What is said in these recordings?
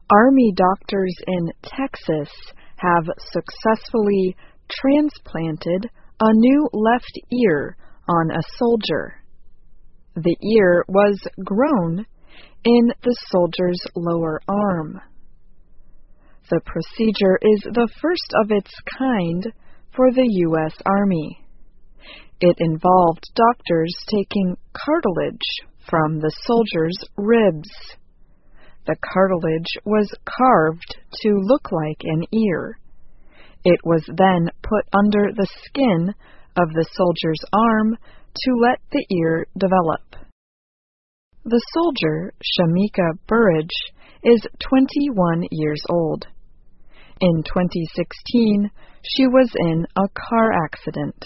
Army doctors in Texas have successfully transplanted a new left ear on a soldier. The ear was grown in the soldier's lower arm. The procedure is the first of its kind for the U.S. Army. It involved doctors taking cartilage from the soldier's ribs. The cartilage was carved to look like an ear. It was then put under the skin of the soldier's arm to let the ear develop. The soldier, Shamika Burridge, is 21 years old. In 2016, she was in a car accident.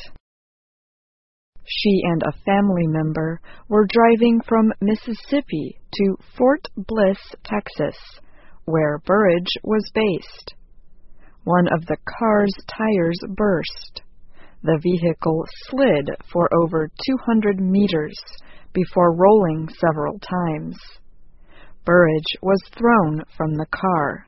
She and a family member were driving from Mississippi to Fort Bliss, Texas, where Burridge was based. One of the car's tires burst. The vehicle slid for over 200 meters before rolling several times. Burridge was thrown from the car.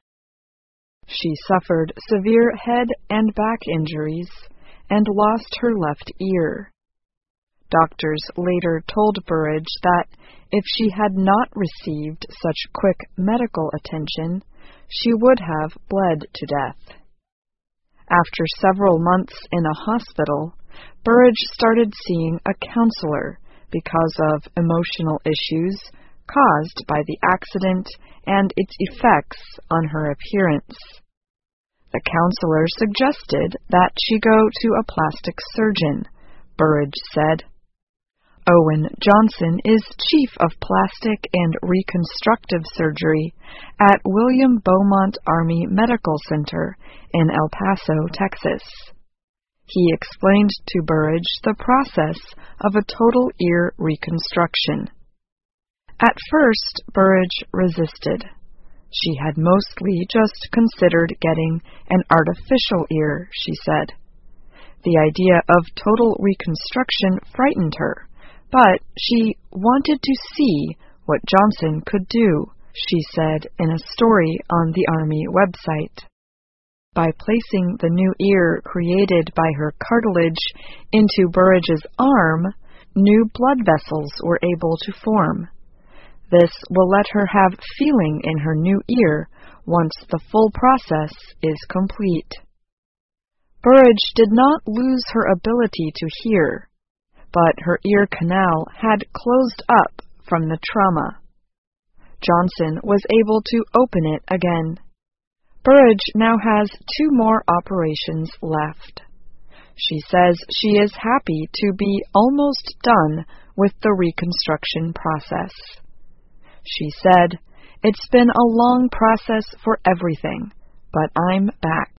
She suffered severe head and back injuries and lost her left ear. Doctors later told Burridge that if she had not received such quick medical attention, she would have bled to death. After several months in a hospital, Burridge started seeing a counselor because of emotional issues caused by the accident and its effects on her appearance. The counselor suggested that she go to a plastic surgeon, Burridge said. Owen Johnson is Chief of Plastic and Reconstructive Surgery at William Beaumont Army Medical Center in El Paso, Texas. He explained to Burridge the process of a total ear reconstruction. At first, Burridge resisted. She had mostly just considered getting an artificial ear, she said. The idea of total reconstruction frightened her, but she wanted to see what Johnson could do, she said in a story on the Army website. By placing the new ear created by her cartilage into Burridge's arm, new blood vessels were able to form. This will let her have feeling in her new ear once the full process is complete. Burridge did not lose her ability to hear, but her ear canal had closed up from the trauma. Johnson was able to open it again. Burridge now has 2 more operations left. She says she is happy to be almost done with the reconstruction process. She said, "It's been a long process for everything, but I'm back."